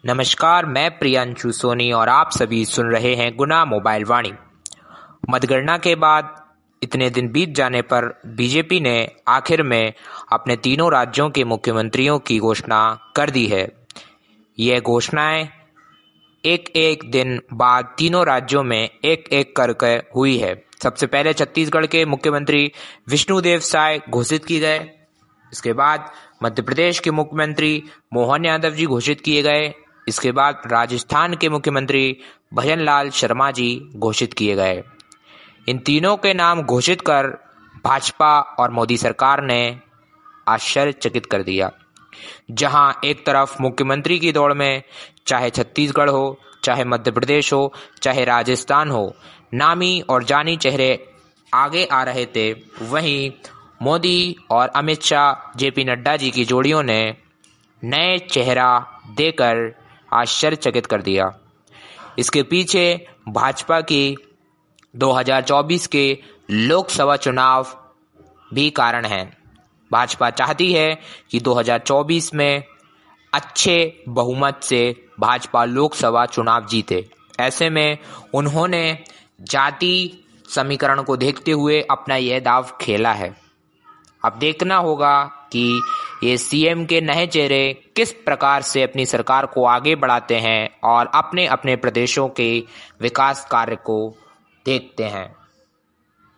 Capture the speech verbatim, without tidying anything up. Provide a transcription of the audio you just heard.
नमस्कार, मैं प्रियांशु सोनी और आप सभी सुन रहे हैं गुना मोबाइल वाणी। मतगणना के बाद इतने दिन बीत जाने पर बीजेपी ने आखिर में अपने तीनों राज्यों के मुख्यमंत्रियों की घोषणा कर दी है। यह घोषणाएं एक एक दिन बाद तीनों राज्यों में एक एक करके हुई है। सबसे पहले छत्तीसगढ़ के मुख्यमंत्री विष्णुदेव साय घोषित किए गए। इसके बाद मध्य प्रदेश के मुख्यमंत्री मोहन यादव जी घोषित किए गए। इसके बाद राजस्थान के मुख्यमंत्री भजनलाल शर्मा जी घोषित किए गए। इन तीनों के नाम घोषित कर भाजपा और मोदी सरकार ने आश्चर्यचकित कर दिया। जहां एक तरफ मुख्यमंत्री की दौड़ में चाहे छत्तीसगढ़ हो, चाहे मध्य प्रदेश हो, चाहे राजस्थान हो, नामी और जानी चेहरे आगे आ रहे थे, वहीं मोदी और अमित शाह, जेपी नड्डा जी की जोड़ियों ने नए चेहरा देकर आश्चर्यचकित कर दिया। इसके पीछे भाजपा की दो हज़ार चौबीस के लोकसभा चुनाव भी कारण है। भाजपा चाहती है कि दो हज़ार चौबीस में अच्छे बहुमत से भाजपा लोकसभा चुनाव जीते। ऐसे में उन्होंने जाति समीकरण को देखते हुए अपना यह दाव खेला है। अब देखना होगा कि ये सीएम के नए चेहरे किस प्रकार से अपनी सरकार को आगे बढ़ाते हैं और अपने अपने प्रदेशों के विकास कार्य को देखते हैं।